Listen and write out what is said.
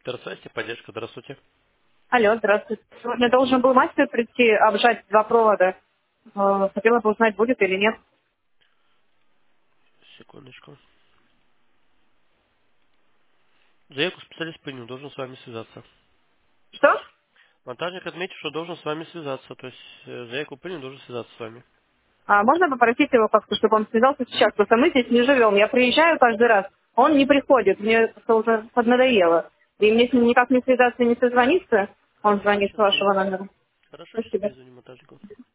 Терсвести, поддержка, здравствуйте. Алло, здравствуйте. Сегодня должен был мастер прийти, обжать два провода. Хотела бы узнать, будет или нет. Секундочку. Заявку специалист принял, должен с вами связаться. Что? Монтажник отметил, что должен с вами связаться. То есть заявку принял, должен связаться с вами. А можно попросить его как-то, чтобы он связался сейчас? Потому что мы здесь не живем. Я приезжаю каждый раз, он не приходит. Мне это уже поднадоело. И мне с ним никак не связаться, не созвониться. Он Хорошо, звонит с сейчас вашего перезвоню. номера. Хорошо, сейчас Спасибо. перезвоню монтажнику.